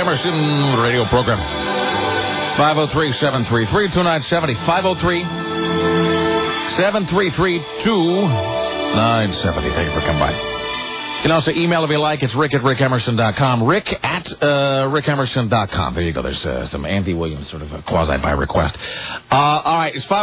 Emerson radio program. 503-733-2970. 503-733-2970. Thank you for coming by. You can also email if you like. It's rick@rickemerson.com. rick@rickemerson.com. There you go. There's some Andy Williams sort of a quasi-by request. All right. It's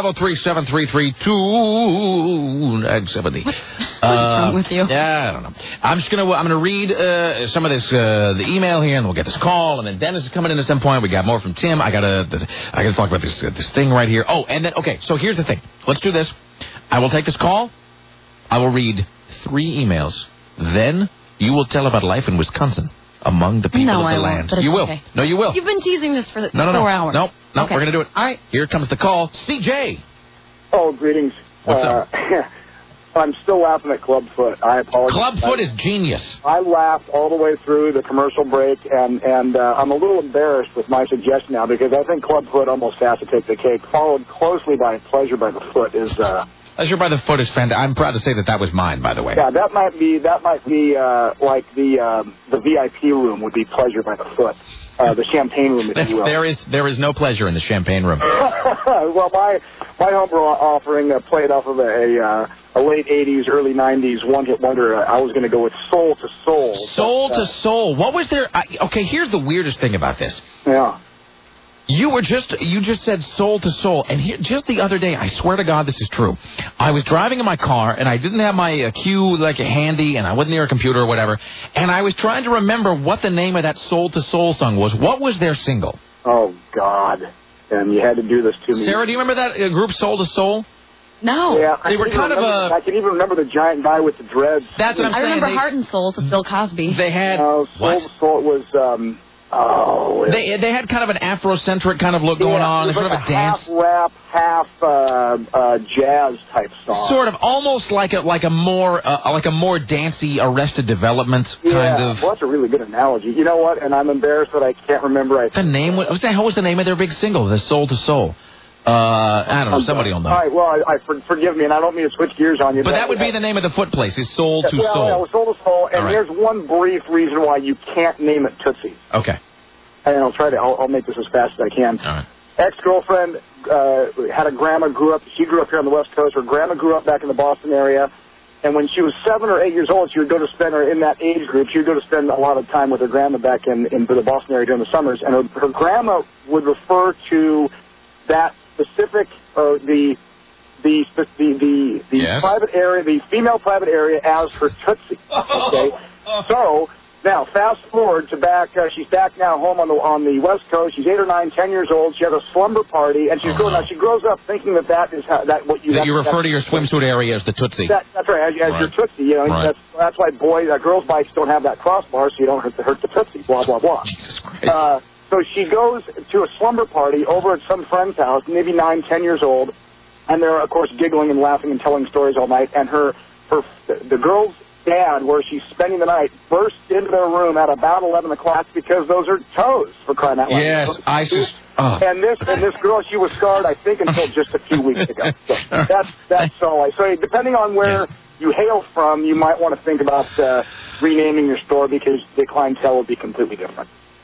503-733-2970. What's wrong with you? Yeah, I don't know. I'm gonna read some of this the email here, and we'll get this call, and then Dennis is coming in at some point. We got more from Tim. I gotta talk about this thing right here. Oh, and then so here's the thing. Let's do this. I will take this call. I will read 3 emails. Then you will tell about life in Wisconsin among the people of the land. You will. Okay. No, you will. You've been teasing this for 4 hours. No, okay. We're going to do it. All right. Here comes the call. CJ. Oh, greetings. What's up? I'm still laughing at Clubfoot. I apologize. Clubfoot is genius. I laughed all the way through the commercial break, and I'm a little embarrassed with my suggestion now because I think Clubfoot almost has to take the cake, followed closely by Pleasure by the Foot is... Pleasure by the Foot is fantastic. I'm proud to say that was mine, by the way. Yeah, that might be like the VIP room would be Pleasure by the Foot, the champagne room, if you will. There is no pleasure in the champagne room. Well, my homebrew offering played off of a late '80s, early '90s one-hit wonder. I was going to go with Soul to Soul. Soul to Soul. What was there? Okay, here's the weirdest thing about this. Yeah. You just said Soul to Soul, and here, just the other day, I swear to God this is true. I was driving in my car, and I didn't have my cue handy, and I wasn't near a computer or whatever, and I was trying to remember what the name of that Soul to Soul song was. What was their single? Oh, God. And you had to do this to me. Sarah, do you remember that group Soul to Soul? No. Yeah, they were kind of a... I can even remember the giant guy with the dreads. That's what I'm saying. I remember Heart and Soul with Bill Cosby. They had... Soul to Soul was... They had kind of an Afrocentric kind of look going on. It was sort of a dance, half rap, half jazz type song. Sort of, almost like a more dancey Arrested Development kind of. Well, that's a really good analogy. You know what? And I'm embarrassed that I can't remember. The name? What the hell was the name of their big single? The Soul to Soul. I don't know. Somebody will know. All right. Well, forgive me, and I don't mean to switch gears on you. But that would be the name of the foot place. Is Soul to Soul. Yeah, it was Soul to Soul. And there's one brief reason why you can't name it Tootsie. Okay. And I'll make this as fast as I can. All right. Ex-girlfriend had a grandma she grew up here on the West Coast. Her grandma grew up back in the Boston area. And when she was 7 or 8 years old, she would go to spend her in that age group. She would go to spend a lot of time with her grandma back in the Boston area during the summers. And her grandma would refer to that specific, the yes. private area, the female private area, as her Tootsie. Okay, so now fast forward to back. She's back now home on the West Coast. She's 8 or 9, 10 years old. She has a slumber party, and she's now she grows up thinking that is what you. That you refer to your swimsuit area as the Tootsie. That's right, as your Tootsie. You know, right. That's why girls' bikes don't have that crossbar, so you don't hurt the Tootsie. Blah blah blah. Jesus Christ. So she goes to a slumber party over at some friend's house, maybe 9, 10 years old, and they're, of course, giggling and laughing and telling stories all night. And the girl's dad, where she's spending the night, burst into their room at about 11 o'clock because those are toes, for crying out loud. Yes, And this girl, she was scarred, I think, until just a few weeks ago. So that's all. So depending on where you hail from, you might want to think about renaming your store because the clientele will be completely different.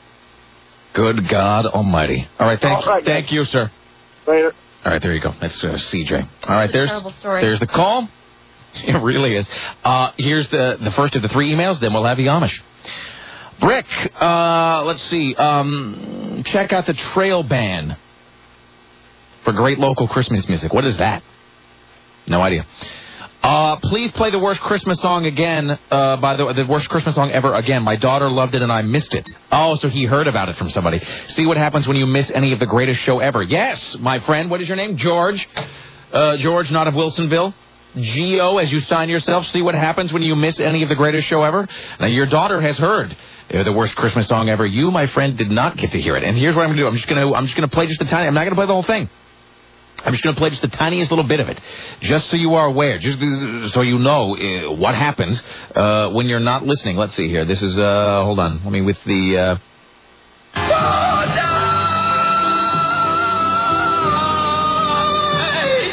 Good God Almighty! All right, thank you, sir. Later. All right, there you go. That's CJ. All right, there's the call. It really is. Here's the first of the 3 emails. Then we'll have the Amish. Brick. Let's see. Check out the Trail Band for great local Christmas music. What is that? No idea. Please play the worst Christmas song again. The worst Christmas song ever again. My daughter loved it and I missed it. Oh, so he heard about it from somebody. See what happens when you miss any of the greatest show ever. Yes, my friend. What is your name? George. George, not of Wilsonville. G-O, as you sign yourself. See what happens when you miss any of the greatest show ever. Now, your daughter has heard the worst Christmas song ever. You, my friend, did not get to hear it. And here's what I'm going to do. I'm just going to play just the tiny. I'm not going to play the whole thing. I'm just going to play just the tiniest little bit of it, just so you are aware, just so you know what happens when you're not listening. Let's see here. This is, hold on. Let me with the... All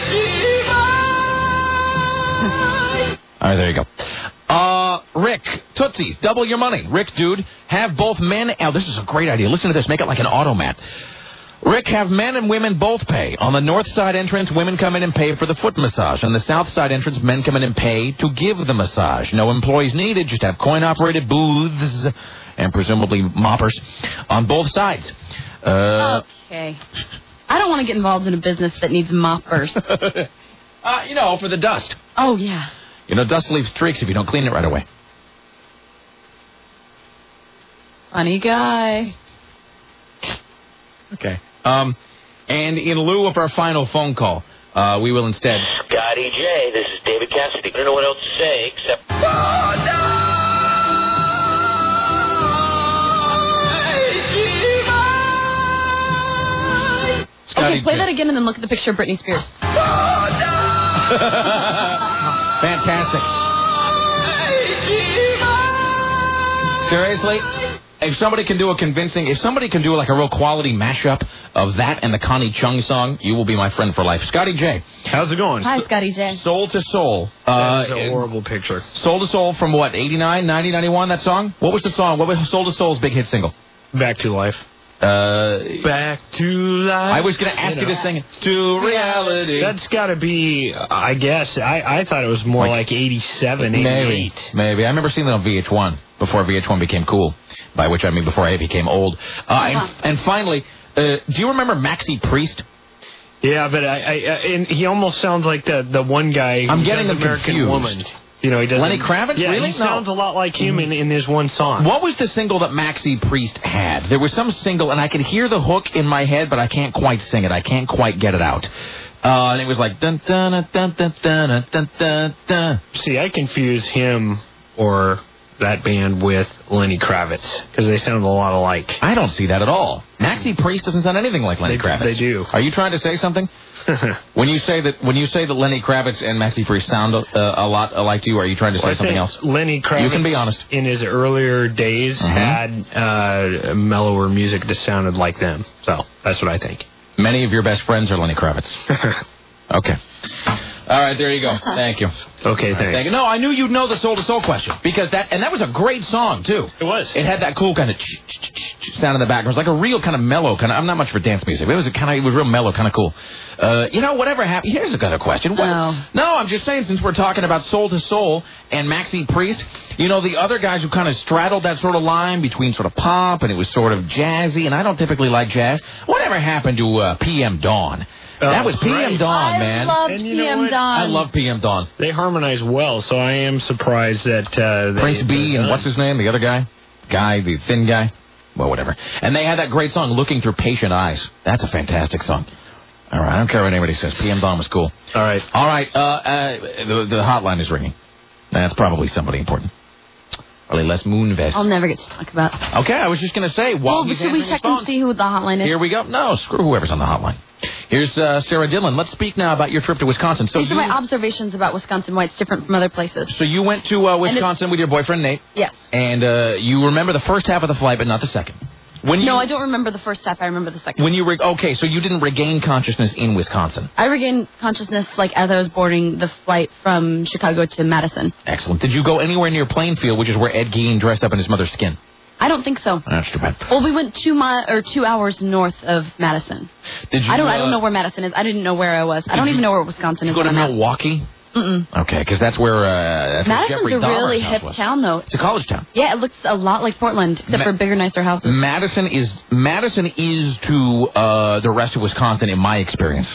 right, there you go. Rick, Tootsies, double your money. Rick, dude, have both men... Oh, this is a great idea. Listen to this. Make it like an automat. Rick, have men and women both pay. On the north side entrance, women come in and pay for the foot massage. On the south side entrance, men come in and pay to give the massage. No employees needed. Just have coin-operated booths and presumably moppers on both sides. Okay. I don't want to get involved in a business that needs moppers. For the dust. Oh, yeah. Dust leaves streaks if you don't clean it right away. Funny guy. Okay. And in lieu of our final phone call, we will instead... Scotty J, this is David Cassidy. I don't know what else to say except... Oh, no! Okay, play that again and then look at the picture of Britney Spears. Oh, no! Fantastic. Seriously? If somebody can do like a real quality mashup of that and the Connie Chung song, you will be my friend for life. Scotty J. How's it going? Hi, Scotty J. Soul to Soul. That is a horrible picture. Soul to Soul from what, 89, 90, 91, that song? What was the song? What was Soul to Soul's big hit single? Back to Life. Back to Life. I was going to ask you to sing it. To Reality. That's got to be, I guess, I thought it was more like 87, 88. Maybe. I remember seeing that on VH1 before VH1 became cool, by which I mean before I became old. And finally, do you remember Maxi Priest? Yeah, but and he almost sounds like the one guy I'm getting does American confused. Woman. He doesn't. Lenny Kravitz? Yeah, really? He sounds a lot like him in his one song. What was the single that Maxi Priest had? There was some single, and I could hear the hook in my head, but I can't quite sing it. I can't quite get it out. And it was like dun dun dun dun dun dun dun dun. See, I confuse him or that band with Lenny Kravitz because they sound a lot alike. I don't see that at all. Maxi Priest doesn't sound anything like Lenny Kravitz. They do. Are you trying to say something? When you say that Lenny Kravitz and Maxi Priest sound a lot alike to you, are you trying to say something else? Lenny Kravitz, you can be honest, in his earlier days had mellower music that sounded like them. So that's what I think. Many of your best friends are Lenny Kravitz. Okay. All right, there you go. Thank you. Okay, thanks. Thank you. No, I knew you'd know the Soul to Soul question because that was a great song too. It was. It had that cool kind of sound in the background. It was like a real kind of mellow kind of. I'm not much for dance music. It was real mellow, kind of cool. Whatever happened. Here's another question. No, I'm just saying since we're talking about Soul to Soul and Maxi Priest, the other guys who kind of straddled that sort of line between sort of pop and it was sort of jazzy, and I don't typically like jazz. Whatever happened to PM Dawn? That was PM Dawn, man. I loved PM Dawn. I love PM Dawn. They harmonize well, so I am surprised that Prince B and what's his name, the other guy, the thin guy, well, whatever. And they had that great song, "Looking Through Patient Eyes." That's a fantastic song. All right, I don't care what anybody says. PM Dawn was cool. All right. The hotline is ringing. That's probably somebody important. Probably Les Moonves. I'll never get to talk about. Okay, I was just going to say. Should we check and see who the hotline is? Here we go. No, screw whoever's on the hotline. Here's Sarah Dillon. Let's speak now about your trip to Wisconsin. These are my observations about Wisconsin, why it's different from other places. So you went to Wisconsin with your boyfriend, Nate? Yes. And you remember the first half of the flight, but not the second. No, I don't remember the first half. I remember the second. Okay, so you didn't regain consciousness in Wisconsin. I regained consciousness as I was boarding the flight from Chicago to Madison. Excellent. Did you go anywhere near Plainfield, which is where Ed Gein dressed up in his mother's skin? I don't think so. That's too bad. Well, we went 2 hours north of Madison. Did you? I don't know where Madison is. I didn't know where I was. I don't even know where Wisconsin is. Did you go to Milwaukee? Mm-mm. Okay, because that's where Madison's Jeffrey a Dahmer's really house hip was. town, though. It's a college town. Yeah, it looks a lot like Portland, except for bigger, nicer houses. Madison is to the rest of Wisconsin, in my experience,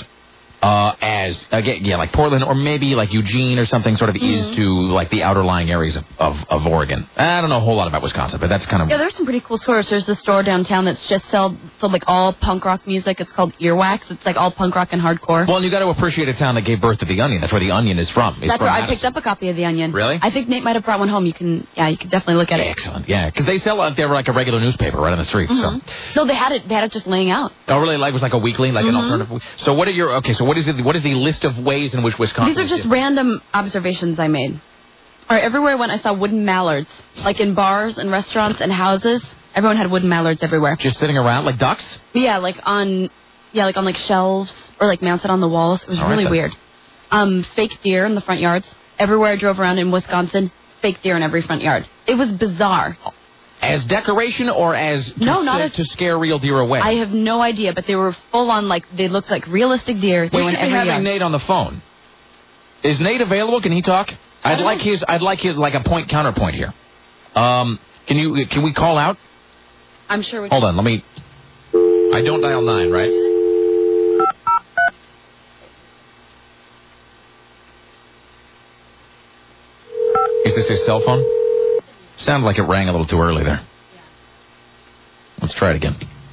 like Portland or maybe like Eugene or something sort of is to like the outer lying areas of Oregon. I don't know a whole lot about Wisconsin, but that's kind of... Yeah, there's some pretty cool stores. There's the store downtown that's just sold like all punk rock music. It's called Earwax. It's like all punk rock and hardcore. Well, and you got to appreciate a town that gave birth to The Onion. That's where The Onion is from. That's where I picked up a copy of The Onion. Really? I think Nate might have brought one home. You can definitely look at it. Excellent. Yeah, because they sell out there like a regular newspaper right on the street. So. No, they had it just laying out. Oh, really? Like it was like a weekly, like an alternative. So what is the list of ways in which Wisconsin? These are just random observations I made. All right, everywhere I went, I saw wooden mallards, like in bars and restaurants and houses. Everyone had wooden mallards everywhere. Just sitting around like ducks? Yeah, like on shelves or like mounted on the walls. It was really weird. Fake deer in the front yards. Everywhere I drove around in Wisconsin, fake deer in every front yard. It was bizarre. As decoration or as to scare real deer away? I have no idea, but they were full on, like, they looked like realistic deer. We should be having Nate on the phone. Is Nate available? Can he talk? I'd like his like a point counterpoint here. Can we call out? I'm sure we can. Hold on, let me. I don't dial 9, right? Is this his cell phone? Sounded like it rang a little too early there. Yeah. Let's try it again.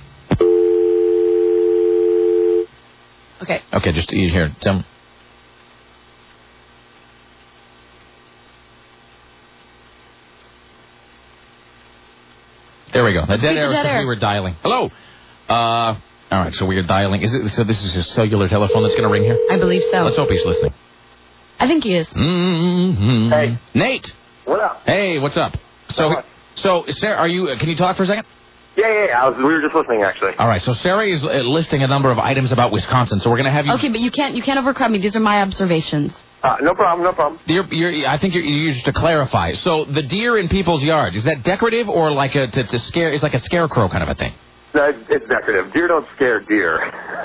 Okay. Okay, just here. Tell me. There we go. The dead air is we were dialing. Hello. All right, so we are dialing. So this is his cellular telephone that's going to ring here? I believe so. Let's hope he's listening. I think he is. Mm-hmm. Hey. Nate. What up? Hey, what's up? So Sarah, are you? Can you talk for a second? Yeah. We were just listening, actually. All right. So Sarah is listing a number of items about Wisconsin. So we're going to have you. Okay, but you can't overcrowd me. These are my observations. No problem. I think you're just to clarify. So the deer in people's yards, is that decorative or like to scare? It's like a scarecrow kind of a thing. No, it's decorative. Deer don't scare deer.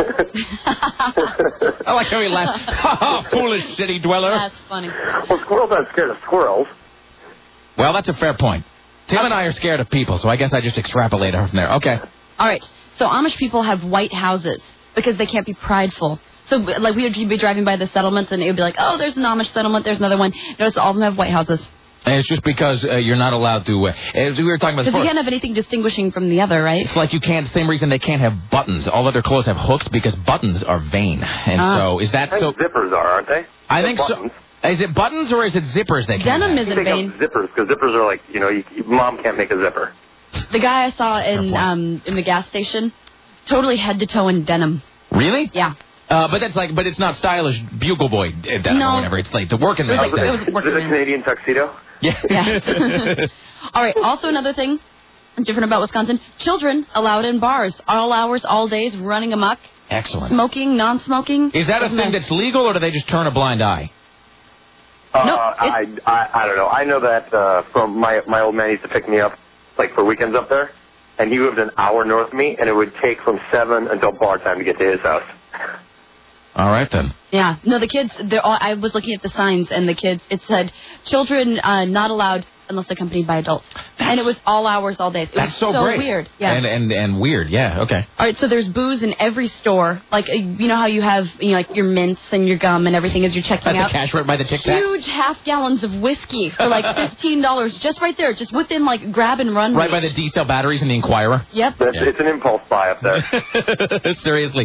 I like how he laughs. Foolish city dweller. That's funny. Well, squirrels aren't scared of squirrels. Well, that's a fair point. Tim and I are scared of people, so I guess I just extrapolate from there. Okay. All right. So Amish people have white houses because they can't be prideful. So, like, we would be driving by the settlements, and it would be like, oh, there's an Amish settlement, there's another one. Notice all of them have white houses. And it's just because you're not allowed to, as we were talking about before. Because you can't have anything distinguishing from the other, right? It's like you can't, same reason they can't have buttons. All other clothes have hooks because buttons are vain. And so, is that so? Zippers are, aren't they? I think buttons. So. Is it buttons or is it zippers they can't Denim have? isn't vain. Zippers, because zippers are like, mom can't make a zipper. The guy I saw in the gas station, totally head to toe in denim. Really? Yeah. But it's not stylish bugle boy denim or whatever. It's like the working man. Is it a Canadian tuxedo? Yeah. All right. Also, another thing different about Wisconsin: children allowed in bars, all hours, all days, running amok. Excellent. Smoking, non-smoking. Is that a thing that's legal, or do they just turn a blind eye? No, I don't know. I know that from my old man used to pick me up like for weekends up there, and he lived an hour north of me, and it would take from 7 until bar time to get to his house. All right, then. Yeah. No, the kids, I was looking at the signs, and the kids, it said, children not allowed unless accompanied by adults. And it was all hours, all days. It was so great. Weird. Yeah. And weird, yeah, okay. All right, so there's booze in every store. Like, you know how you have like your mints and your gum and everything as you're checking out? The cash right by the Tic Tac? Huge half gallons of whiskey for like $15, just right there, just within like grab and run. Right by the D-cell batteries in the Inquirer? Yep. It's an impulse buy up there. Seriously.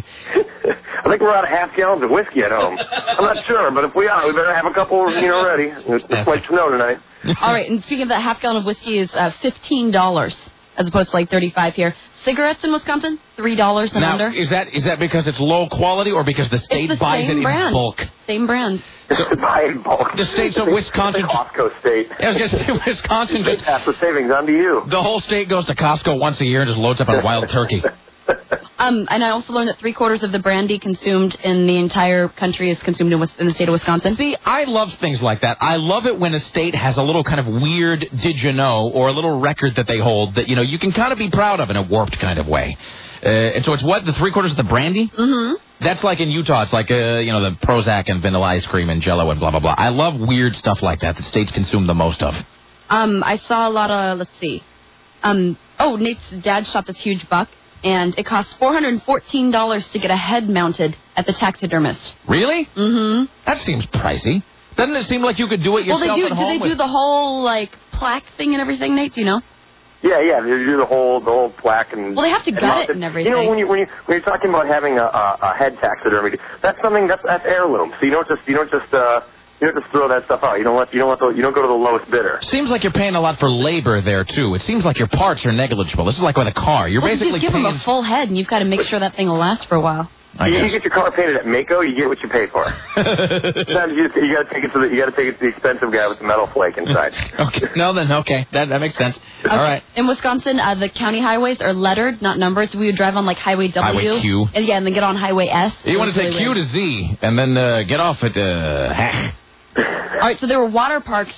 I think we're out of half gallons of whiskey at home. I'm not sure, but if we are, we better have a couple, ready. It's like snow tonight. All right, and speaking of that, half gallon of whiskey is $15 as opposed to like $35 here. Cigarettes in Wisconsin, $3 and under. Is that because it's low quality or because the state buys it in bulk? Same brands. Buy in bulk. The states of Wisconsin. Costco state. I was going to say Wisconsin. Just pass the savings on to you. The whole state goes to Costco once a year and just loads up on wild turkey. And I also learned that 3/4 of the brandy consumed in the entire country is consumed in the state of Wisconsin. See, I love things like that. I love it when a state has a little kind of weird did you know or a little record that they hold that, you can kind of be proud of in a warped kind of way. And so it's what, the 3/4 of the brandy? Mm-hmm. That's like in Utah. It's like, the Prozac and vanilla ice cream and Jell-O and blah, blah, blah. I love weird stuff like that states consume the most of. I saw a lot of, let's see. Nate's dad shot this huge buck. And it costs $414 to get a head mounted at the taxidermist. Really? Mm-hmm. That seems pricey. Doesn't it seem like you could do it yourself at home? Do they do the whole, plaque thing and everything, Nate? Do you know? Yeah, they do the whole plaque and. Well, they have to gut it and everything. When you're talking about having a head taxidermy, that's something that's heirloom. So you don't just throw that stuff out. You don't go to the lowest bidder. Seems like you're paying a lot for labor there too. It seems like your parts are negligible. This is like with a car. You're basically just give them a full head, and you've got to make sure that thing will last for a while. You get your car painted at Mako, you get what you pay for. Sometimes you got to take it to the expensive guy with the metal flake inside. Okay. Okay. That makes sense. Okay. All right. In Wisconsin, the county highways are lettered, not numbered. So we would drive on Highway W. Highway Q. And then get on Highway S. You want to take Q to Z and then get off at All right. So there were water parks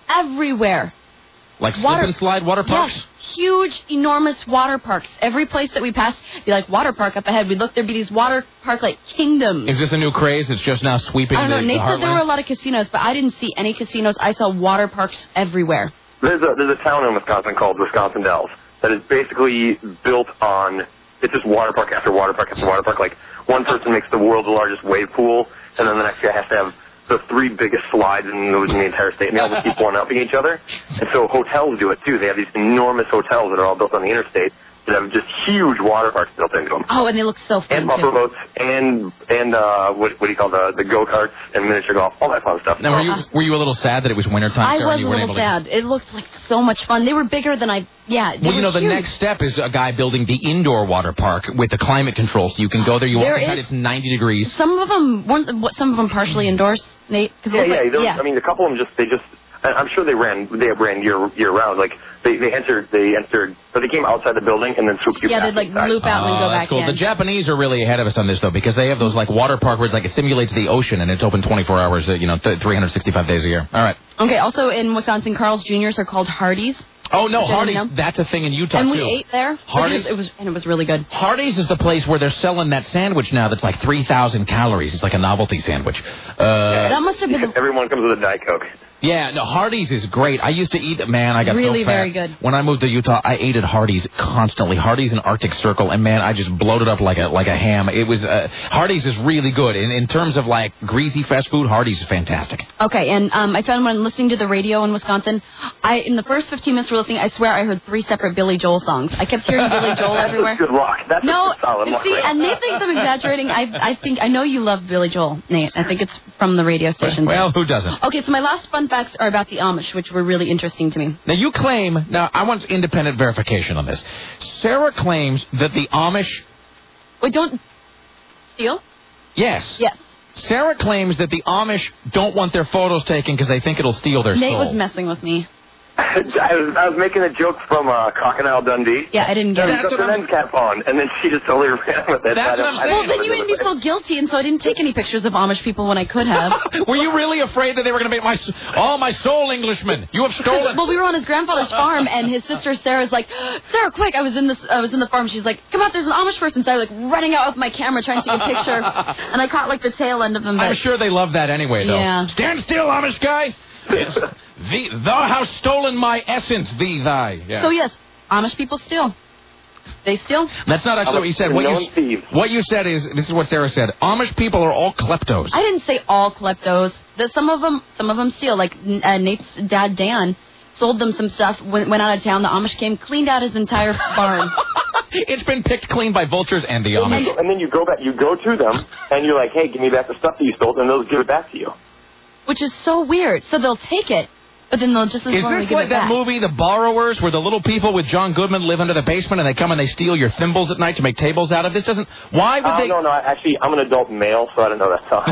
everywhere. Like slip and slide water parks? Yes, huge, enormous water parks. Every place that we passed, be like, water park up ahead. We'd look, there'd be these water park, like, kingdoms. Is this a new craze that's just now sweeping I don't know. the Nate said there were a heartland? lot of casinos, but I didn't see any casinos. I saw water parks everywhere. There's a town in Wisconsin called Wisconsin Dells that is basically built on, it's just water park after water park after water park. Like, one person makes the world's largest wave pool, and then the next guy has to have the 3 biggest slides in the entire state, and they all just keep one-upping each other. And so hotels do it, too. They have these enormous hotels that are all built on the interstate that have just huge water parks built into them. Oh, and they look so fun, and bumper boats, and what do you call the go-karts and miniature golf, all that fun stuff. Now, were you a little sad that it was wintertime? I Sarah, was and you a weren't little able to... sad. It looked like so much fun. They were bigger than I... Yeah, Well, you know, the huge. next step is a guy building the indoor water park with the climate control, so you can go there. You walk inside, it's 90 degrees. Some of them partially indoors, Nate? Yeah. I mean, a couple of them I'm sure they ran year round. Like they entered, but they came outside the building and then swooped you back. Yeah, they'd like inside. loop out and go back cool. in. The Japanese are really ahead of us on this though, because they have those like water park where it's like it simulates the ocean and it's open 24 hours, 365 days a year. All right. Okay. Also in Wisconsin, Carl's Jr.'s are called Hardee's. Oh no, Hardee's! That's a thing in Utah and too. And we ate there. Hardee's, it was really good. Hardee's is the place where they're selling that sandwich now that's like 3,000 calories. It's like a novelty sandwich. That must have been. Everyone comes with a Diet Coke. Yeah, no, Hardee's is great. I used to eat it, man. I got really so fat. very good. When I moved to Utah, I ate at Hardee's constantly. Hardee's and Arctic Circle, and man, I just bloated up like a ham. It was Hardee's is really good in terms of like greasy fast food. Hardee's is fantastic. Okay, and I found when listening to the radio in Wisconsin, in the first 15 minutes we're listening, I swear I heard 3 separate Billy Joel songs. I kept hearing Billy Joel everywhere. That's good rock. That's a solid rock. See, and Nate thinks I'm exaggerating. I know you love Billy Joel, Nate. I think it's from the radio station. Well, who doesn't? Okay, so my last fun facts are about the Amish, which were really interesting to me. Now, you claim... Now, I want independent verification on this. Sarah claims that the Amish... Wait, don't... Steal? Yes. Yes. Sarah claims that the Amish don't want their photos taken because they think it'll steal their Nate soul. was messing with me. I was making a joke from Crocodile Dundee. Yeah, I didn't get it. She put the lens cap on, and then she just totally ran with it. That's what I'm saying. Well, then you made me feel guilty, and so I didn't take any pictures of Amish people when I could have. Were you really afraid that they were going to make my soul Englishmen? You have stolen. Well, we were on his grandfather's farm, and his sister Sarah's like, Sarah, quick! I was in the farm. She's like, come out, there's an Amish person. So I was like running out with my camera trying to take a picture, and I caught like the tail end of them. I'm sure they love that anyway, though. Yeah. Stand still, Amish guy. Yes. Thou hast stolen my essence, thee, thy. Yeah. So, yes, Amish people steal. They steal. That's not actually what you said. What you said is, this is what Sarah said, Amish people are all kleptos. I didn't say all kleptos. Some of them steal. Like Nate's dad, Dan, sold them some stuff, went out of town. The Amish came, cleaned out his entire barn. It's been picked clean by vultures and the Amish. And then you go to them, and you're like, hey, give me back the stuff that you stole, and they'll give it back to you. Which is so weird. So they'll take it, but then they'll just Is this give like it that back. movie, The Borrowers, where the little people with John Goodman live under the basement and they come and they steal your thimbles at night to make tables out of? This doesn't... Why would they... No, actually, I'm an adult male, so I don't know that song.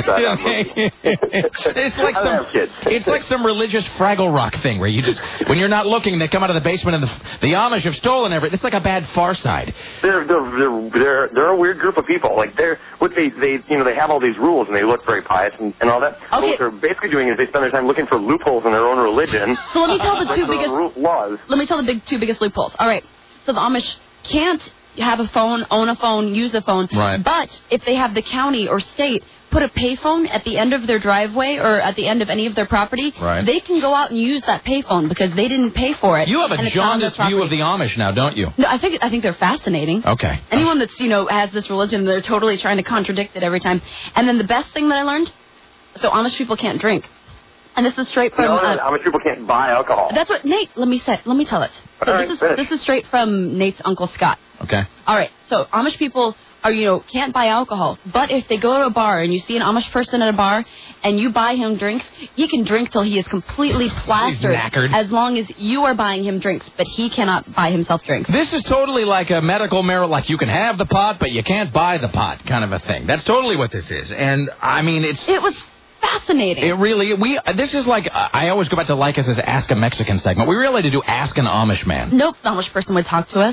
It's like some religious Fraggle Rock thing where you just... When you're not looking, they come out of the basement and the Amish have stolen everything. It's like a bad Far Side. They're a weird group of people. Like they have all these rules and they look very pious and all that. Okay. But what they're basically doing is they spend their time looking for loopholes in their own religion. So let me tell the two biggest laws. Let me tell the two biggest loopholes. All right. So the Amish can't have a phone, own a phone, use a phone. Right. But if they have the county or state put a payphone at the end of their driveway or at the end of any of their property, right, they can go out and use that payphone because they didn't pay for it. You have a jaundiced view of the Amish now, don't you? No, I think they're fascinating. Okay. Anyone that's has this religion, they're totally trying to contradict it every time. And then the best thing that I learned, so Amish people can't drink. And this is straight from... Amish people can't buy alcohol. That's what... Nate, let me tell it. So this is straight from Nate's Uncle Scott. Okay. All right. So Amish people can't buy alcohol. But if they go to a bar and you see an Amish person at a bar and you buy him drinks, he can drink till he is completely plastered. He's knackered. As long as you are buying him drinks. But he cannot buy himself drinks. This is totally like a medical marijuana, like you can have the pot, but you can't buy the pot kind of a thing. That's totally what this is. And, I mean, It was... fascinating. It really, this is like, I always go back to Lycus's Ask a Mexican segment. We really had to do Ask an Amish Man. Nope, the Amish person would talk to us.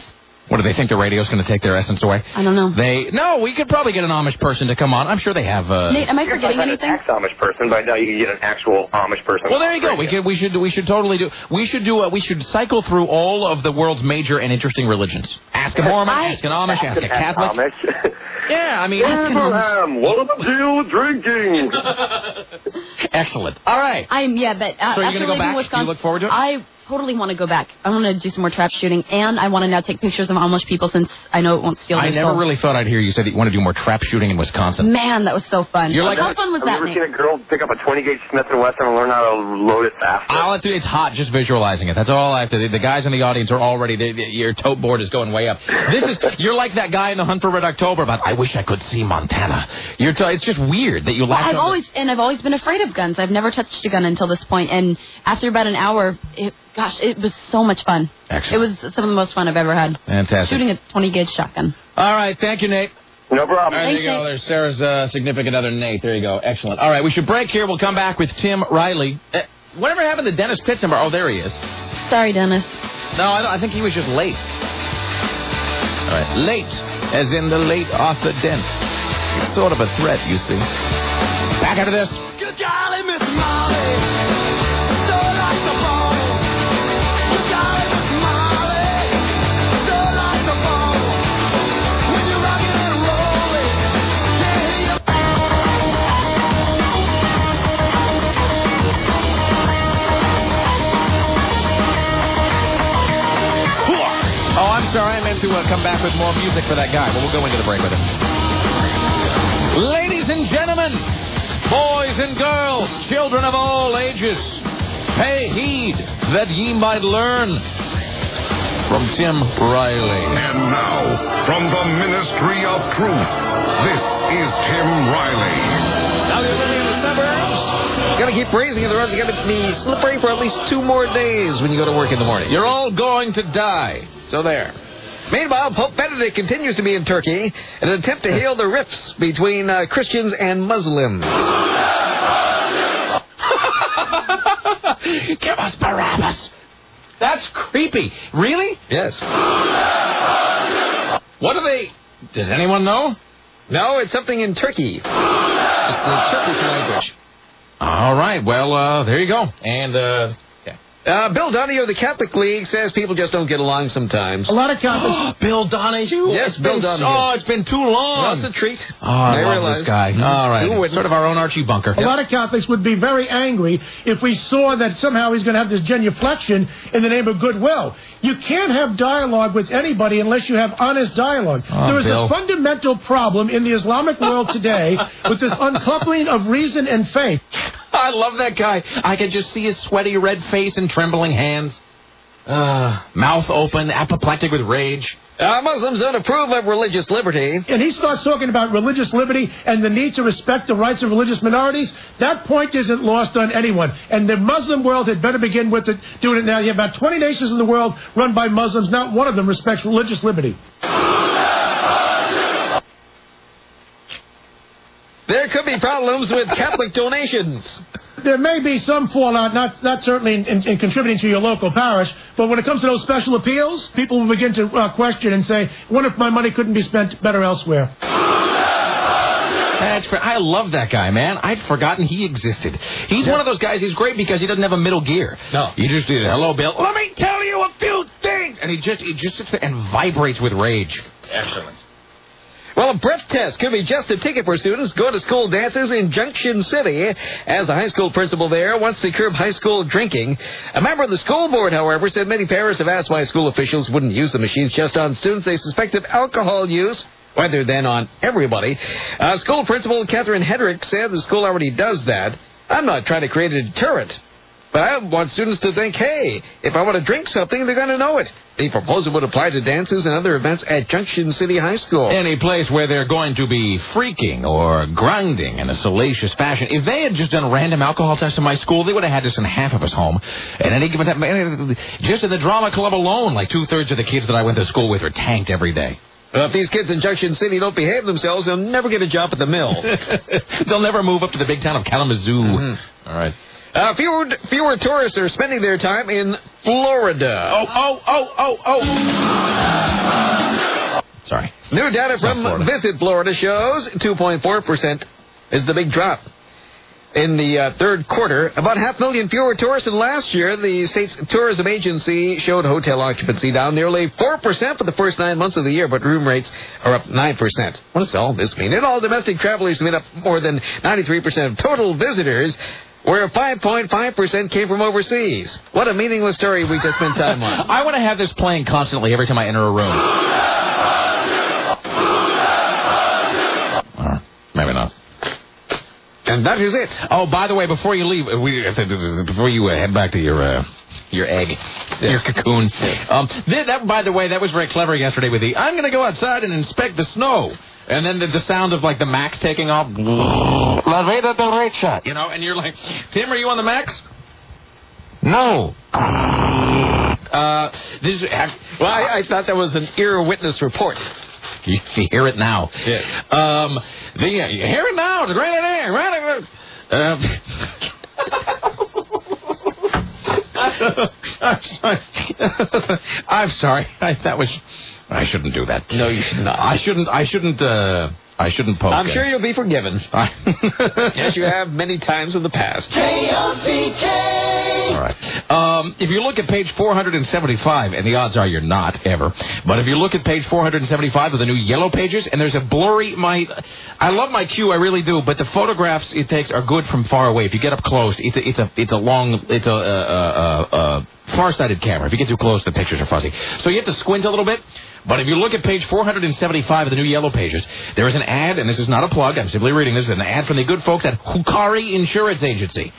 What, do they think the radio's going to take their essence away? I don't know. No, we could probably get an Amish person to come on. I'm sure they have... Nate, am I forgetting anything? An ex-Amish person, but I doubt you can get an actual Amish person. Well, there you go. We should totally do... We should cycle through all of the world's major and interesting religions. Ask a Mormon, ask an Amish, ask a Catholic. Amish. Yeah, I mean... Abraham, what about you drinking? Excellent. All right. But so you're going to go back? Wisconsin, Do you look forward to it? I totally want to go back. I want to do some more trap shooting, and I want to now take pictures of Amish people since I know it won't steal their I never soul. really thought I'd hear you say that you want to do more trap shooting in Wisconsin. Man, that was so fun. You're like, how fun was that, Have you ever seen a girl pick up a 20-gauge Smith & Wesson and learn how to load it faster? I'll have to, it's hot just visualizing it. That's all I have to do. The guys in the audience are already, your tote board is going way up. You're like that guy in The Hunt for Red October about, I wish I could see Montana. It's just weird that you laugh. I've always been afraid of guns. I've never touched a gun until this point, and after about an hour, it was so much fun. Excellent. It was some of the most fun I've ever had. Fantastic. Shooting a 20-gauge shotgun. All right, thank you, Nate. No problem. All right, there you go. There's Sarah's significant other, Nate. There you go. Excellent. All right, we should break here. We'll come back with Tim Riley. Whatever happened to Dennis Pitzenberg? Oh, there he is. Sorry, Dennis. No, I think he was just late. All right, late, as in the late Arthur Dent. It's sort of a threat, you see. Back after this. Good golly, Miss Molly. Don't like the ball. Good golly, Miss Molly. Don't like the ball. When you're rocking and rolling, can't hear you. Oh, I'm sorry. I meant to come back with more music for that guy, but we'll go into the break with him. Ladies and gentlemen, boys and girls, children of all ages, pay heed that ye might learn. From Tim Riley. And now, from the Ministry of Truth, this is Tim Riley. Now get ready in the suburbs. Got to keep raising it. The roads are going to be slippery for at least 2 more days when you go to work in the morning. You're all going to die. So there. Meanwhile, Pope Benedict continues to be in Turkey in an attempt to heal the rifts between Christians and Muslims. Give us Barabbas. That's creepy. Really? Yes. What are they... Does anyone know? No, it's something in Turkey. It's the Turkish language. All right. Well, there you go. And, Bill Donahue of the Catholic League says people just don't get along sometimes. A lot of Catholics. Bill Donahue? Yes, Bill Donahue. Oh, it's been too long. Well, it's a treat. Oh, I love this guy. All right. It's sort of our own Archie Bunker. A lot of Catholics would be very angry if we saw that somehow he's going to have this genuflection in the name of goodwill. You can't have dialogue with anybody unless you have honest dialogue. There is a fundamental problem in the Islamic world today with this uncoupling of reason and faith. I love that guy. I can just see his sweaty red face and trembling hands. Mouth open, apoplectic with rage. Muslims don't approve of religious liberty. And he starts talking about religious liberty and the need to respect the rights of religious minorities. That point isn't lost on anyone. And the Muslim world had better begin with it, doing it now. You have about 20 nations in the world run by Muslims. Not one of them respects religious liberty. There could be problems with Catholic donations. There may be some fallout, not certainly in contributing to your local parish, but when it comes to those special appeals, people will begin to question and say, I wonder if my money couldn't be spent better elsewhere. That's great. I love that guy, man. I'd forgotten he existed. He's one of those guys, he's great because he doesn't have a middle gear. No. You just do, hello, Bill. Let me tell you a few things. And he just sits there and vibrates with rage. Excellent. Well, a breath test could be just a ticket for students going to school dances in Junction City, as the high school principal there wants to curb high school drinking. A member of the school board, however, said many parents have asked why school officials wouldn't use the machines just on students they suspect of alcohol use, rather than on everybody. School principal Catherine Hedrick said the school already does that. I'm not trying to create a deterrent, but I want students to think, hey, if I want to drink something, they're going to know it. The proposal would apply to dances and other events at Junction City High School. Any place where they're going to be freaking or grinding in a salacious fashion. If they had just done random alcohol tests in my school, they would have had this in half of us home. And any given time, just in the drama club alone, like 2/3 of the kids that I went to school with are tanked every day. Well, if these kids in Junction City don't behave themselves, they'll never get a job at the mill. They'll never move up to the big town of Kalamazoo. Mm-hmm. All right. Fewer tourists are spending their time in Florida. Oh. Sorry. New data from Visit Florida shows 2.4% is the big drop. In the third quarter, about 500,000 fewer tourists than last year. The state's tourism agency showed hotel occupancy down nearly 4% for the first 9 months of the year, but room rates are up 9%. What does all this mean? In all, domestic travelers made up more than 93% of total visitors, where 5.5% came from overseas. What a meaningless story we just spent time on. I want to have this playing constantly every time I enter a room. Or maybe not. And that is it. Oh, by the way, before you leave, before you head back to your egg, your cocoon. Yes. That, by the way, that was very clever yesterday with the, I'm going to go outside and inspect the snow. And then the sound of, like, the Max taking off. La Vida Derecha. You know, and you're like, Tim, are you on the Max? No. I thought that was an ear witness report. You hear it now. Yeah. You hear it now. The great air. I'm sorry. I'm sorry. I shouldn't do that. No, you should not. I shouldn't poke. I'm sure you'll be forgiven. As you have many times in the past. All right. If you look at page 475, and the odds are you're not, ever, but if you look at page 475 of the new Yellow Pages, and there's a blurry, I love my Q, I really do, but the photographs it takes are good from far away. If you get up close, it's a far-sighted camera. If you get too close, the pictures are fuzzy. So you have to squint a little bit. But if you look at page 475 of the new Yellow Pages, there is an ad, and this is not a plug, I'm simply reading this, an ad from the good folks at Hukari Insurance Agency.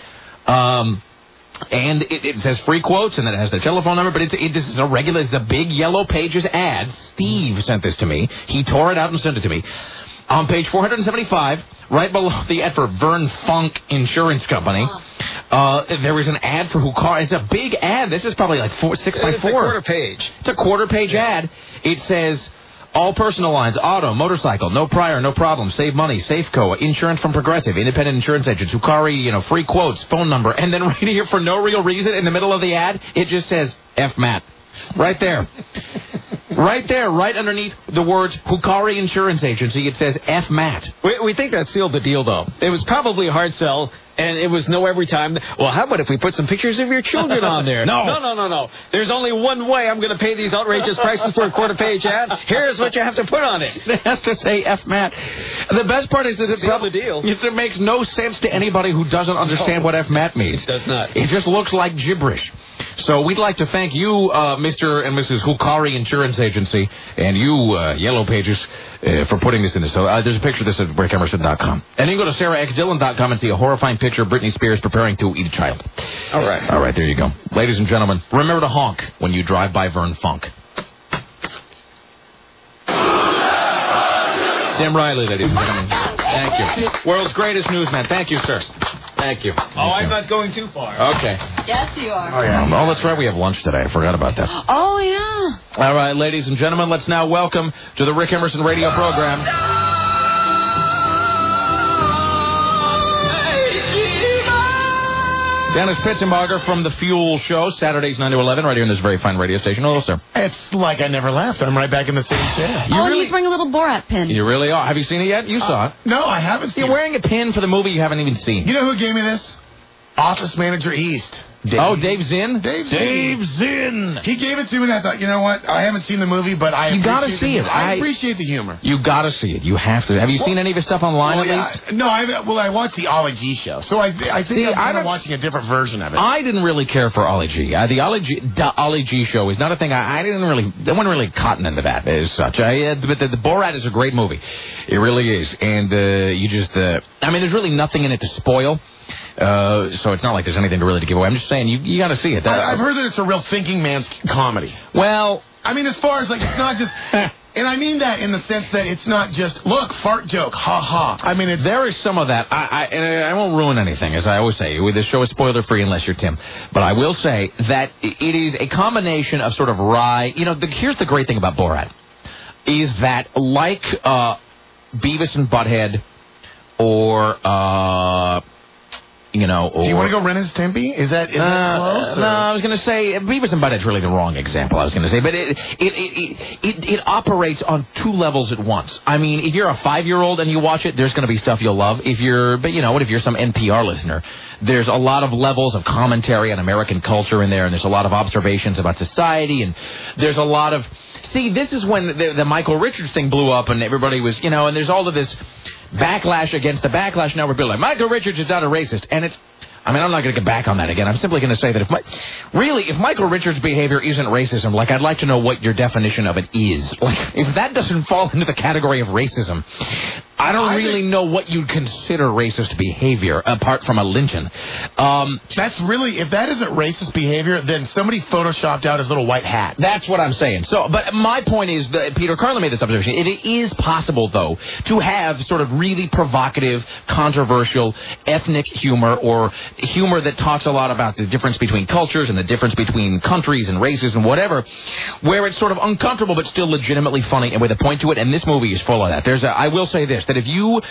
And it says free quotes, and then it has the telephone number, but this is it's a big Yellow Pages ad. Steve sent this to me. He tore it out and sent it to me. On page 475, right below the ad for Vern Funk Insurance Company, there was an ad for Hukari. It's a big ad. This is probably like 6 by 4. It's a quarter page. It's a quarter page ad. It says, all personal lines, auto, motorcycle, no prior, no problem, save money, Safeco, insurance from Progressive, independent insurance agents, Hukari, free quotes, phone number. And then right here, for no real reason, in the middle of the ad, it just says, F. Matt. Right there. Right there, right underneath the words Hukari Insurance Agency, it says F. Matt. We think that sealed the deal, though. It was probably a hard sell, and it was no every time. Well, how about if we put some pictures of your children on there? No. There's only one way I'm going to pay these outrageous prices for a quarter-page ad. Here's what you have to put on it. It has to say F. Matt. The best part is that it makes no sense to anybody who doesn't understand what F. Matt means. It does not. It just looks like gibberish. So we'd like to thank you, Mr. and Mrs. Hukari Insurance Agency, and you, Yellow Pages, for putting this in this. So there's a picture of this at RickEmerson.com. And you can go to SarahXDillon.com and see a horrifying picture of Britney Spears preparing to eat a child. All right. All right, there you go. Ladies and gentlemen, remember to honk when you drive by Vern Funk. Tim Riley, ladies and gentlemen. Thank you. World's greatest newsman. Thank you, sir. Thank you. I'm not going too far. Okay. Yes, you are. Oh, yeah. Oh, that's right. We have lunch today. I forgot about that. Oh, yeah. All right, ladies and gentlemen, let's now welcome to the Rick Emerson radio program. Dennis Pitzenbarger from The Fuel Show, Saturdays 9 to 11, right here in this very fine radio station. Hello, sir. It's like I never left. I'm right back in the same chair. He's wearing a little Borat pin. You really are. Have you seen it yet? You saw it. No, I haven't seen it. You're wearing a pin for the movie you haven't even seen. You know who gave me this? Office Manager East. Dave Zinn? Dave Zinn. He gave it to me, and I thought, you know what? I haven't seen the movie, but you gotta see it. I appreciate the humor. You gotta see it. You have to. Have you seen any of his stuff online at least? No, I watched the Ollie G show, so I think I'm watching a different version of it. I didn't really care for Ollie G. The Ollie G show is not a thing. I wasn't really cotton into that as such. But the Borat is a great movie. It really is, and there's really nothing in it to spoil. So it's not like there's anything to give away. I'm just saying, you got to see it. I've heard that it's a real thinking man's comedy. Well, I mean, as far as it's not just, and I mean that in the sense that it's not just, look, fart joke, ha ha. I mean, there is some of that. I won't ruin anything, as I always say. This show is spoiler free unless you're Tim. But I will say that it is a combination of sort of wry. Here's the great thing about Borat, is that like Beavis and Butthead, or you know. Or, do you want to go Ren and Stimpy? Is that close? No, I was going to say Beavis and Butthead's really the wrong example. I was going to say, but it operates on two levels at once. I mean, if you're a 5-year-old and you watch it, there's going to be stuff you'll love. If you're some NPR listener, there's a lot of levels of commentary on American culture in there, and there's a lot of observations about society, and there's a lot of. See, this is when the Michael Richards thing blew up, and everybody was, and there's all of this backlash against the backlash. Now we're like, Michael Richards is not a racist, and it's. I mean, I'm not going to get back on that again. I'm simply going to say that if Michael Richards' behavior isn't racism, like, I'd like to know what your definition of it is. Like, if that doesn't fall into the category of racism, I don't really know what you'd consider racist behavior, apart from a lynching. That's really, if that isn't racist behavior, then somebody photoshopped out his little white hat. That's what I'm saying. So, but my point is that Peter Carlin made this observation. It is possible, though, to have sort of really provocative, controversial, ethnic humor, or humor that talks a lot about the difference between cultures and the difference between countries and races and whatever, where it's sort of uncomfortable but still legitimately funny and with a point to it, and this movie is full of that. I will say this, that if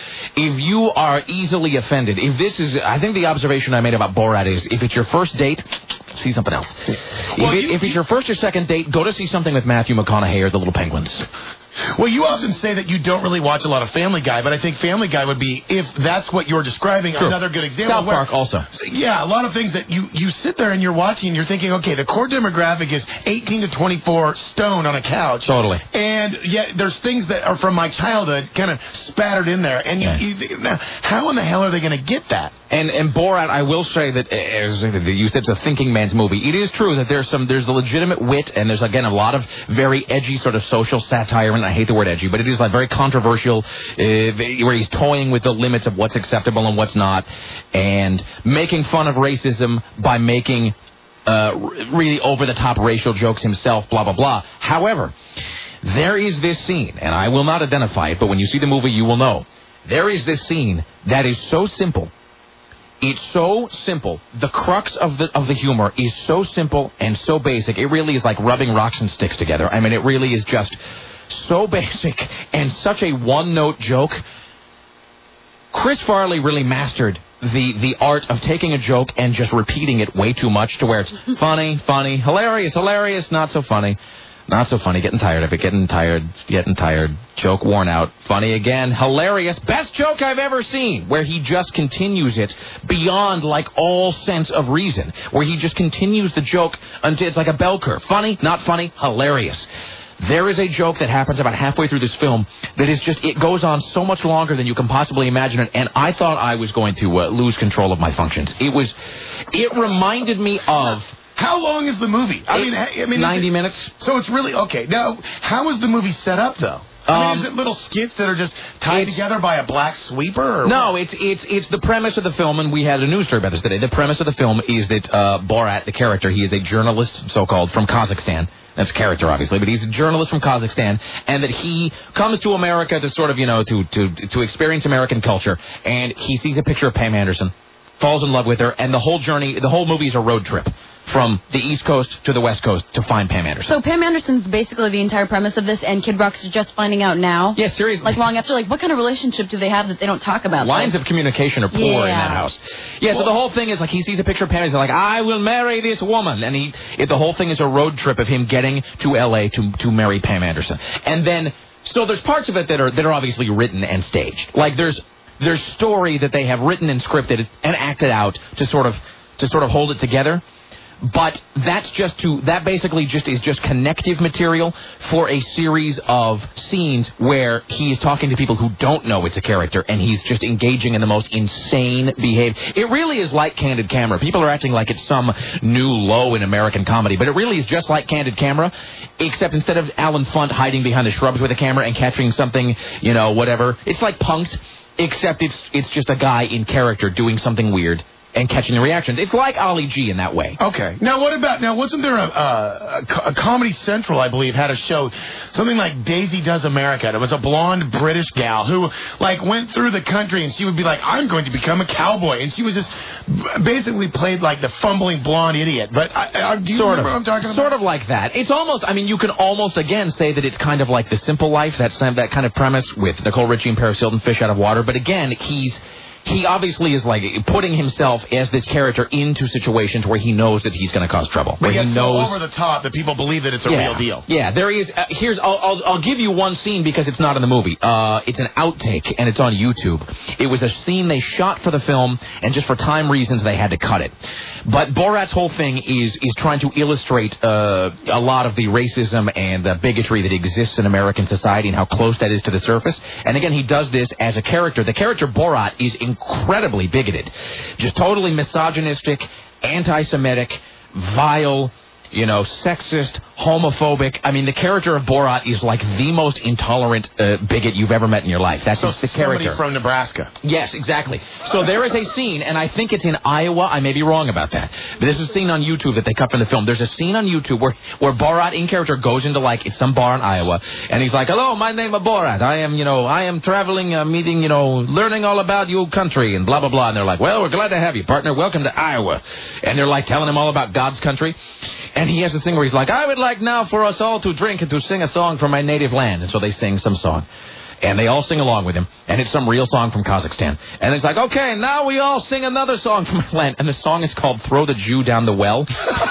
you are easily offended, I think the observation I made about Borat is, if it's your first date, see something else. If it's your first or second date, go to see something with Matthew McConaughey or the Little Penguins. Well, you often say that you don't really watch a lot of Family Guy, but I think Family Guy would be, if that's what you're describing, another good example. South Park also. Yeah, a lot of things that you sit there and you're watching and you're thinking, okay, the core demographic is 18 to 24 stone on a couch. Totally. And yet there's things that are from my childhood kind of spattered in there. And now, how in the hell are they going to get that? And Borat, I will say that, as you said, it's a thinking man's movie. It is true that there's the legitimate wit, and there's, again, a lot of very edgy sort of social satire, and I hate the word edgy, but it is like very controversial, where he's toying with the limits of what's acceptable and what's not, and making fun of racism by making really over-the-top racial jokes himself, blah, blah, blah. However, there is this scene, and I will not identify it, but when you see the movie, you will know. There is this scene that is so simple. It's so simple. The crux of the humor is so simple and so basic. It really is like rubbing rocks and sticks together. I mean, it really is just so basic and such a one-note joke. Chris Farley really mastered the art of taking a joke and just repeating it way too much to where it's funny, hilarious, not so funny. Not so funny, getting tired of it, getting tired, joke worn out, funny again, hilarious, best joke I've ever seen, where he just continues it beyond, like, all sense of reason, where he just continues the joke until it's like a bell curve, funny, not funny, hilarious. There is a joke that happens about halfway through this film that is just, it goes on so much longer than you can possibly imagine it, and I thought I was going to lose control of my functions. It reminded me of... How long is the movie? I mean, 90 minutes. So it's really okay. Now, how is the movie set up, though? I mean, is it little skits that are just tied together by a black sweeper? Or no, it's the premise of the film, and we had a news story about this today. The premise of the film is that Borat, the character, he is a journalist, so-called, from Kazakhstan. That's a character, obviously, but he's a journalist from Kazakhstan, and that he comes to America to sort of, to experience American culture, and he sees a picture of Pam Anderson, falls in love with her, and the whole movie is a road trip from the East Coast to the West Coast to find Pam Anderson. So Pam Anderson's basically the entire premise of this, and Kid Rock's just finding out now? Yeah, seriously. Like, long after, like, what kind of relationship do they have that they don't talk about? Lines of communication are poor in that house. Yeah, so the whole thing is, like, he sees a picture of Pam Anderson, like, I will marry this woman, and the whole thing is a road trip of him getting to L.A. to marry Pam Anderson. And then, so there's parts of it that are obviously written and staged. Like, there's story that they have written and scripted and acted out to sort of hold it together. But that basically is just connective material for a series of scenes where he is talking to people who don't know it's a character, and he's just engaging in the most insane behavior. It really is like Candid Camera. People are acting like it's some new low in American comedy, but it really is just like Candid Camera, except instead of Alan Funt hiding behind the shrubs with a camera and capturing something, whatever, it's like Punk'd, except it's just a guy in character doing something weird and catching the reactions. It's like Ali G in that way. Okay. Now, wasn't there a Comedy Central, I believe, had a show, something like Daisy Does America. And it was a blonde British gal who, like, went through the country, and she would be like, I'm going to become a cowboy. And she was just basically played like the fumbling blonde idiot. But do you remember what I'm talking about? Sort of like that. It's almost, you can almost, again, say that it's kind of like The Simple Life, that kind of premise with Nicole Richie and Paris Hilton, Fish Out of Water. But again, he obviously is like putting himself as this character into situations where he knows that he's going to cause trouble. But where he knows so over the top that people believe that it's a real deal. Yeah, there he is. I'll give you one scene because it's not in the movie. It's an outtake and it's on YouTube. It was a scene they shot for the film, and just for time reasons they had to cut it. But Borat's whole thing is trying to illustrate a lot of the racism and the bigotry that exists in American society and how close that is to the surface. And again, he does this as a character. The character Borat is incredibly bigoted, just totally misogynistic, anti-Semitic, vile, sexist, homophobic. I mean, the character of Borat is like the most intolerant bigot you've ever met in your life. That's the character. Somebody from Nebraska. Yes, exactly. So there is a scene, and I think it's in Iowa. I may be wrong about that. But there's a scene on YouTube that they cut from the film. There's a scene on YouTube where Borat in character goes into it's some bar in Iowa, and he's like, "Hello, my name is Borat. I am traveling, meeting, learning all about your country and blah blah blah." And they're like, "Well, we're glad to have you, partner. Welcome to Iowa." And they're like telling him all about God's country. And he has this thing where he's like, "I would like now for us all to drink and to sing a song from my native land." And so they sing some song. And they all sing along with him. And it's some real song from Kazakhstan. And it's like, "Okay, now we all sing another song from my land." And the song is called "Throw the Jew Down the Well."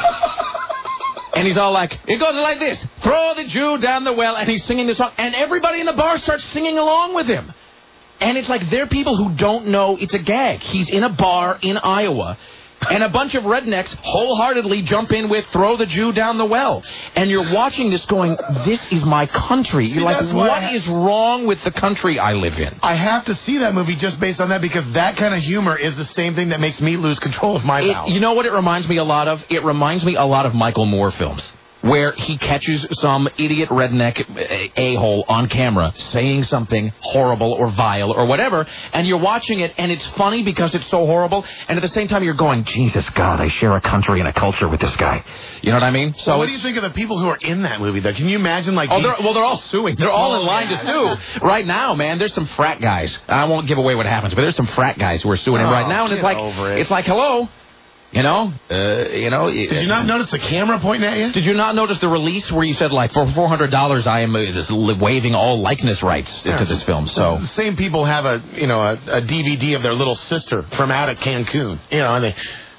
And he's all like, it goes like this: "Throw the Jew down the well." And he's singing the song. And everybody in the bar starts singing along with him. And it's like they're people who don't know it's a gag. He's in a bar in Iowa. And a bunch of rednecks wholeheartedly jump in with "Throw the Jew down the well." And you're watching this going, this is my country. You're like, what is wrong with the country I live in? I have to see that movie just based on that, because that kind of humor is the same thing that makes me lose control of my bowels. You know what it reminds me a lot of? It reminds me a lot of Michael Moore films, where he catches some idiot redneck a-hole on camera saying something horrible or vile or whatever, and you're watching it, and it's funny because it's so horrible, and at the same time you're going, Jesus, God, I share a country and a culture with this guy. You know what I mean? So what do you think of the people who are in that movie, though? Can you imagine, they're all suing. They're all in line to sue. Right now, man, there's some frat guys. I won't give away what happens, but there's some frat guys who are suing him right now, and it's like, hello? Did you not notice the camera pointing at you? Did you not notice the release where you said, for $400, I am waiving all likeness rights to this film? So the same people have a DVD of their little sister from out of Cancun. And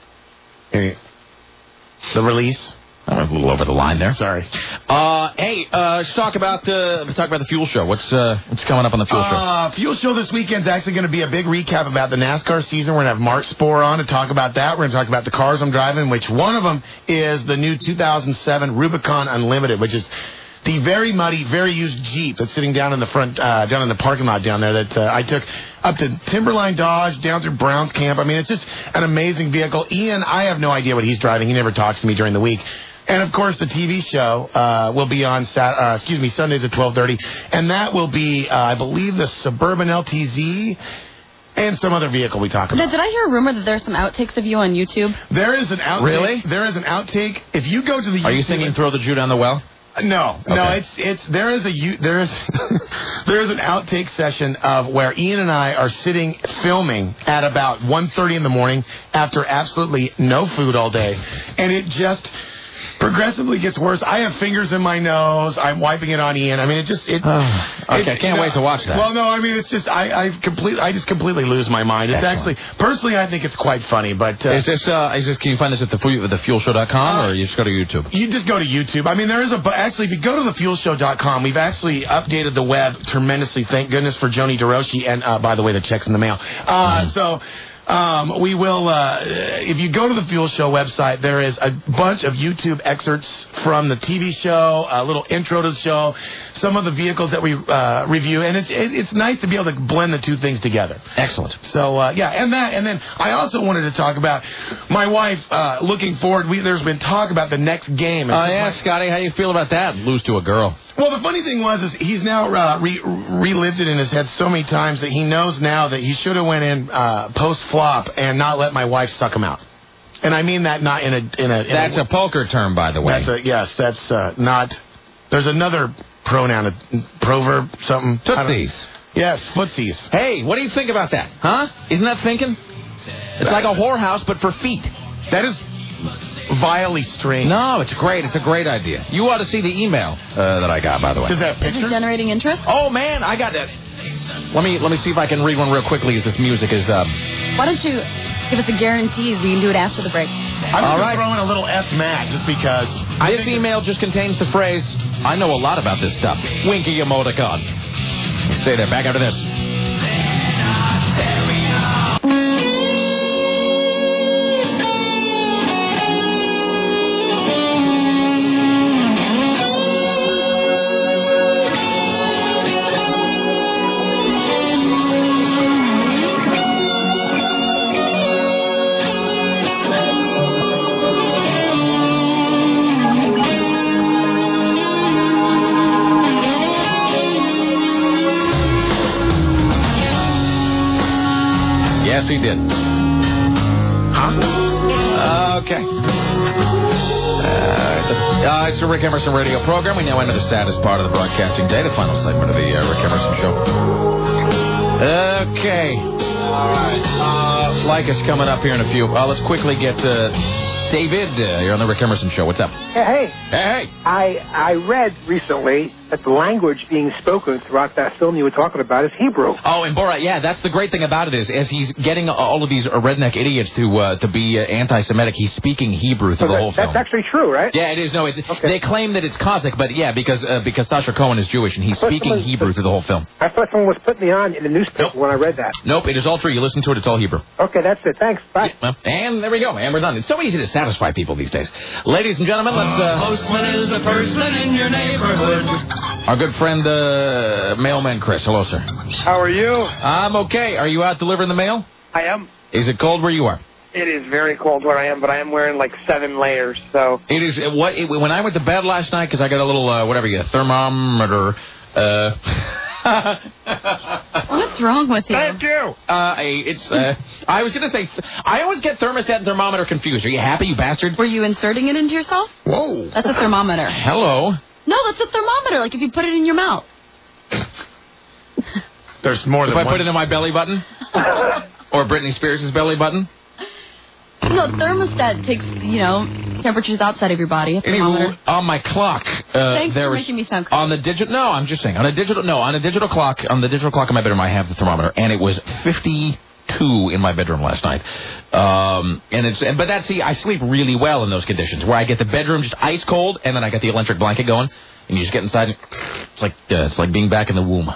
the release. I'm a little over the line there. Sorry. Hey, let's talk about the Fuel Show. What's coming up on the Fuel Show? Fuel Show this weekend's actually going to be a big recap about the NASCAR season. We're going to have Mark Spohr on to talk about that. We're going to talk about the cars I'm driving, which one of them is the new 2007 Rubicon Unlimited, which is the very muddy, very used Jeep that's sitting down in the front, down in the parking lot down there that I took up to Timberline Dodge, down through Browns Camp. I mean, it's just an amazing vehicle. Ian, I have no idea what he's driving. He never talks to me during the week. And, of course, the TV show will be on Sundays at 12:30. And that will be, I believe, the Suburban LTZ and some other vehicle we talk about. Did I hear a rumor that there's some outtakes of you on YouTube? There is an outtake. Really? There is an outtake. If you go to the Are you singing "Throw the Jew Down the Well"? No, okay. No, there is an outtake session of where Ian and I are sitting filming at about 1:30 in the morning after absolutely no food all day, and it just progressively gets worse. I have fingers in my nose. I'm wiping it on Ian. I mean, okay, I can't wait to watch that. Well, no, I mean, it's just I just completely lose my mind. It's actually, personally, I think it's quite funny. But can you find this at thefuelshow.com or you just go to YouTube? You just go to YouTube. I mean, actually, if you go to thefuelshow.com, we've actually updated the web tremendously. Thank goodness for Joni DeRoshi. And by the way, the check's in the mail. So. We will, if you go to the Fuel Show website, there is a bunch of YouTube excerpts from the TV show, a little intro to the show, some of the vehicles that we review, and it's nice to be able to blend the two things together. Excellent. So, and then I also wanted to talk about my wife looking forward. There's been talk about the next game. Scotty, how you feel about that? Lose to a girl. Well, the funny thing is he's now relived it in his head so many times that he knows now that he should have went in post-flop and not let my wife suck him out. And I mean that not in a That's a poker term, by the way. That's not. There's another pronoun, a proverb, something. Tootsies. Yes, footsies. Hey, what do you think about that? Huh? Isn't that thinking? It's like a whorehouse, but for feet. That is vilely strange. No, it's great. It's a great idea. You ought to see the email that I got, by the way. Does that have pictures? Is it generating interest? Oh, man, I got that. Let me see if I can read one real quickly as this music is... Why don't you give us a guarantee? We can do it after the break. I'm going to throw in a little F-Mac just because... This email just contains the phrase, I know a lot about this stuff. Winky emoticon. Stay there. Back after this. Yes, he did. Huh? Okay. It's the Rick Emerson radio program. We now enter the saddest part of the broadcasting day, the final segment of the Rick Emerson show. Okay. All right. Lycus coming up here in a few. Let's quickly get David. You're on the Rick Emerson show. What's up? Hey. I read recently that the language being spoken throughout that film you were talking about is Hebrew. Oh, and Borat, yeah, that's the great thing about it is, as he's getting all of these redneck idiots to be anti-Semitic, he's speaking Hebrew through the whole film. That's actually true, right? Yeah, it is. No, it's They claim that it's Kazakh, but yeah, because Sacha Cohen is Jewish, and he's speaking Hebrew through the whole film. I thought someone was putting me on in the newspaper when I read that. Nope, it is all true. You listen to it, it's all Hebrew. Okay, that's it. Thanks. Bye. Yeah, and there we go, and we're done. It's so easy to satisfy people these days. Ladies and gentlemen, let's... Postman is the person in your neighborhood. Our good friend, Mailman Chris. Hello, sir. How are you? I'm okay. Are you out delivering the mail? I am. Is it cold where you are? It is very cold where I am, but I am wearing like 7 layers, so... It is... when I went to bed last night, because I got a little, thermometer... What's wrong with you? Thank you. I was going to say, I always get thermostat and thermometer confused. Are you happy, you bastards? Were you inserting it into yourself? Whoa. That's a thermometer. Hello. No, that's a thermometer, like if you put it in your mouth. There's more than one. If I one. put it in my belly button? Or Britney Spears' belly button? No, thermostat takes, temperatures outside of your body. Anyway, on my clock, Thanks for making me sound crazy. on the digital. No, I'm just saying on a digital clock in my bedroom, I have the thermometer, and it was 52 in my bedroom last night. I sleep really well in those conditions where I get the bedroom just ice cold, and then I get the electric blanket going, and you just get inside. And it's like being back in the womb.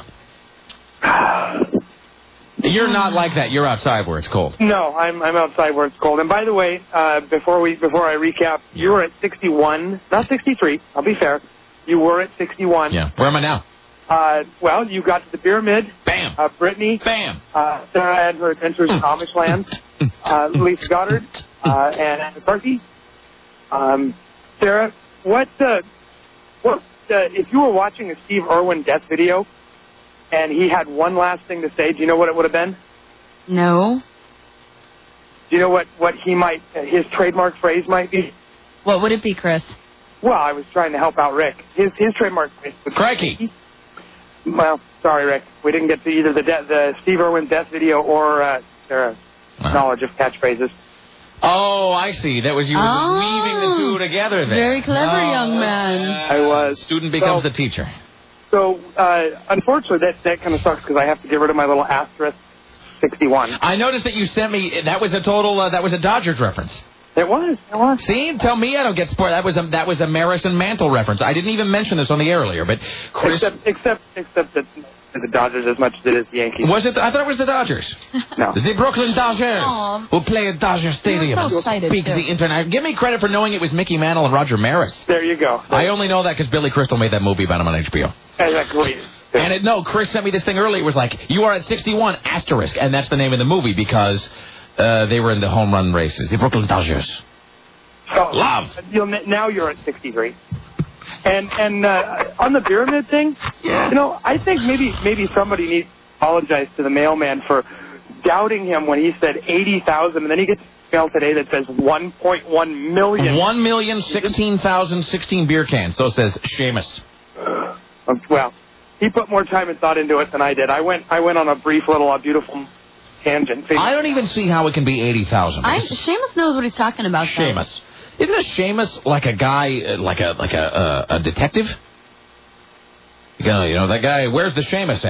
You're not like that. You're outside where it's cold. No, I'm outside where it's cold. And by the way, before I recap, you were at 61, not 63. I'll be fair. You were at 61. Yeah. Where am I now? Well, you got to the pyramid. Bam. Brittany. Bam. Sarah and her adventures in Amish land. Lisa Goddard and Anna McCarthy. Sarah, what if you were watching a Steve Irwin death video? And he had one last thing to say. Do you know what it would have been? No. Do you know what his trademark phrase might be? What would it be, Chris? Well, I was trying to help out Rick. His trademark phrase was... Crikey. Well, sorry, Rick. We didn't get to either the Steve Irwin death video or Sarah's knowledge of catchphrases. Oh, I see. That was you weaving the two together there. Very clever, young man. I was. Student becomes the teacher. So, unfortunately, that kind of sucks because I have to get rid of my little asterisk 61. I noticed that you sent me, that was a Dodgers reference. It was. See, tell me I don't get spoiled. That was a Maris and Mantle reference. I didn't even mention this on the air earlier, but Chris... Except that the Dodgers as much as it is the Yankees. Was it? I thought it was the Dodgers. No. The Brooklyn Dodgers who play at Dodger Stadium. So excited, Speak the internet. Give me credit for knowing it was Mickey Mantle and Roger Maris. There you go. I only know that because Billy Crystal made that movie about him on HBO. Exactly. And Chris sent me this thing earlier. It was like, you are at 61, asterisk. And that's the name of the movie because they were in the home run races. The Brooklyn Dodgers. So, Love. Now you're at 63. And on the pyramid thing, I think maybe somebody needs to apologize to the mailman for doubting him when he said 80,000, and then he gets a mail today that says 1.1 million. 1,016,016 beer cans. So it says Seamus. Well, he put more time and thought into it than I did. I went on a brief little beautiful tangent. I don't even see how it can be 80,000. Seamus knows what he's talking about. Seamus. Isn't a Seamus like a guy, like a detective? That guy, where's the Seamus at?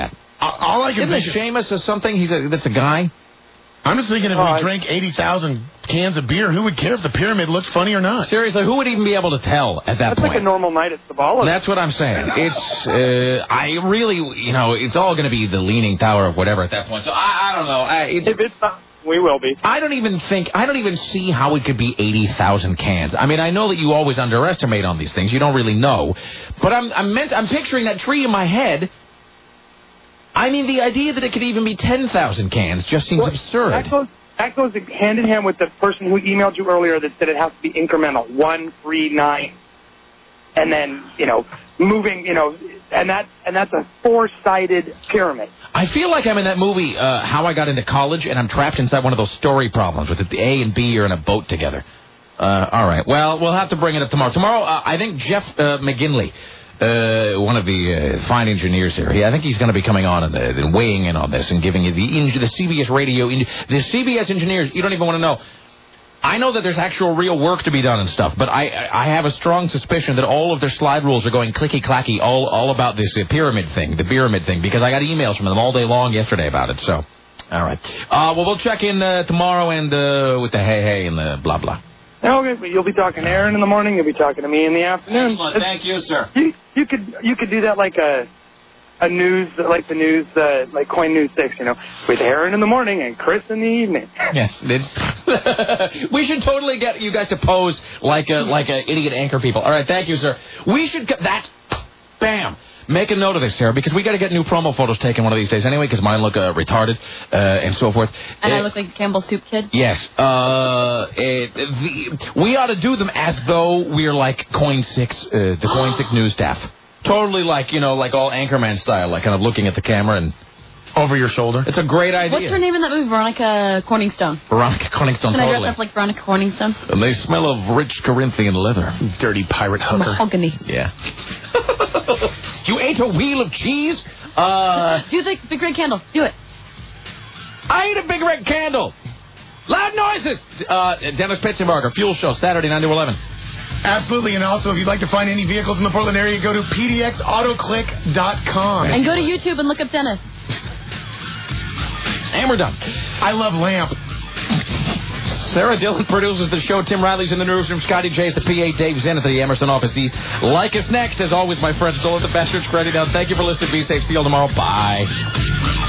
all I can think is Seamus or something. That's a guy. I'm just thinking if we drank 80,000 cans of beer, who would care if the pyramid looked funny or not? Seriously, who would even be able to tell at that point? That's like a normal night at Sabala. That's what I'm saying. It's, I really, it's all going to be the Leaning Tower of whatever at that point. So I don't know. If it's not, we will be. I don't even see how it could be 80,000 cans. I mean, I know that you always underestimate on these things. You don't really know. But I'm picturing that tree in my head. I mean, the idea that it could even be 10,000 cans just seems absurd. That goes hand in hand with the person who emailed you earlier that said it has to be incremental, 1, 3, 9, and then moving, and that's a 4-sided pyramid. I feel like I'm in that movie, How I Got Into College, and I'm trapped inside one of those story problems with the A and B are in a boat together. All right. Well, we'll have to bring it up tomorrow. Tomorrow, I think Jeff McGinley. One of the fine engineers here. I think he's going to be coming on and weighing in on this and giving you the CBS radio. The CBS engineers, you don't even want to know. I know that there's actual real work to be done and stuff, but I have a strong suspicion that all of their slide rules are going clicky-clacky all about this pyramid thing, the pyramid thing, because I got emails from them all day long yesterday about it. So, all right. Well, we'll check in tomorrow and with the hey and the blah blah. Okay, but you'll be talking to Aaron in the morning. You'll be talking to me in the afternoon. Excellent. Thank you, sir. You could do that like a news, like the news, like Coin News 6, with Aaron in the morning and Chris in the evening. Yes, we should totally get you guys to pose like a idiot anchor people. All right, thank you, sir. We should bam. Make a note of this, Sarah, because we got to get new promo photos taken one of these days anyway, because mine look retarded and so forth. And I look like a Campbell Soup kid? Yes. We ought to do them as though we're like Coin 6, the Coin 6 news staff. Totally like all Anchorman style, like kind of looking at the camera and over your shoulder. It's a great idea. What's her name in that movie? Veronica Corningstone. Veronica Corningstone, Can totally. I dress up like Veronica Corningstone? And they smell of rich Corinthian leather. Dirty pirate hooker. Mahogany. Yeah. You ate a wheel of cheese? Do the big red candle. Do it. I ate a big red candle. Loud noises. Dennis Pitzenberger, Fuel Show, Saturday, 9 to 11. Absolutely, and also if you'd like to find any vehicles in the Portland area, go to pdxautoclick.com. And go to YouTube and look up Dennis. And we're done. I love Lamp. Sarah Dillon produces the show. Tim Riley's in the newsroom. Scotty J is the PA. Dave Zen at the Emerson office east. Like us next. As always, my friends, don't let the bastards credit down. Thank you for listening. Be safe. See you all tomorrow. Bye.